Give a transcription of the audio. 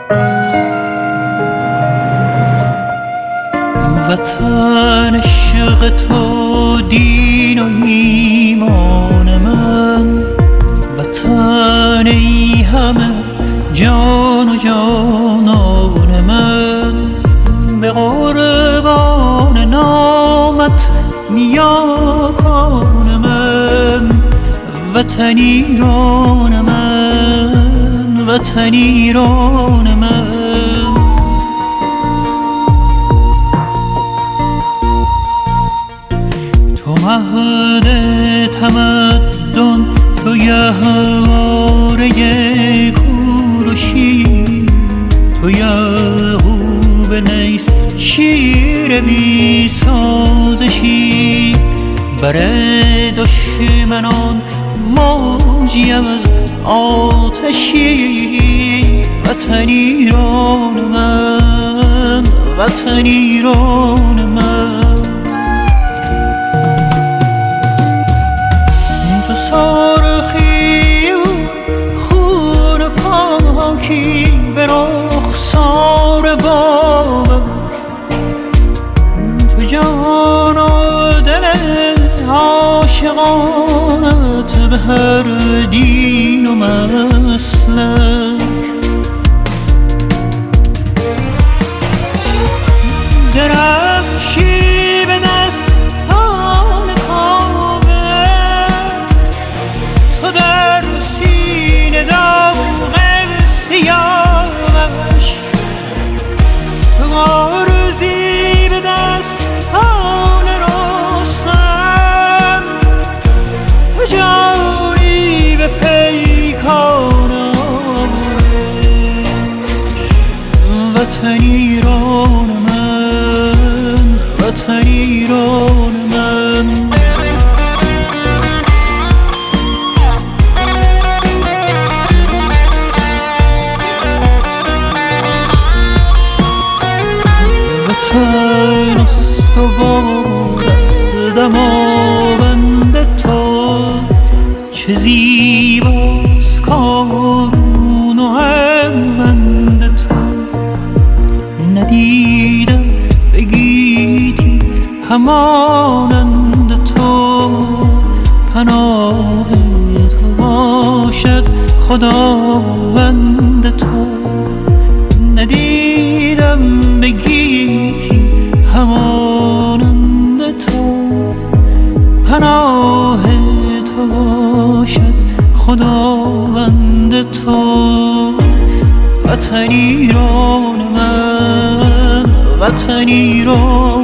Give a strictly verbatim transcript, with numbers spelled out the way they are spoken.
وطن عشق تو دین و ایمان من، وطن ای همه جان و جانان من، به قربان نامت نیاکان من، وطن ایران من، وطن ایران من. تو مهد تمدن، تو یهواره کوروشی، تو یعقوب نیست شیر بی سازشی، بر دشمنان موجی از آتشی، وطن ایران من، وطن ایران من. تو سرخی و خون پاکی به رخسار بابم، تو جان و دل عاشقانت به هر دین و مسلک، درفشی به دستان کعبه، تو در سینه داغ سیاوش، تو غارزی به دستان رستم، تو جانی به پیکان وطن ایران من، وطن ایران من. وطن استوار است دماوند تو، چه زیباست کارون و هنوند تو، ندیدم بگیتی همانند تو، پناه تو باشد خداوند تو، ندیدم بگیتی همانند تو، پناه تو باشد خداوند تو، وطن ایران من، وطن ایران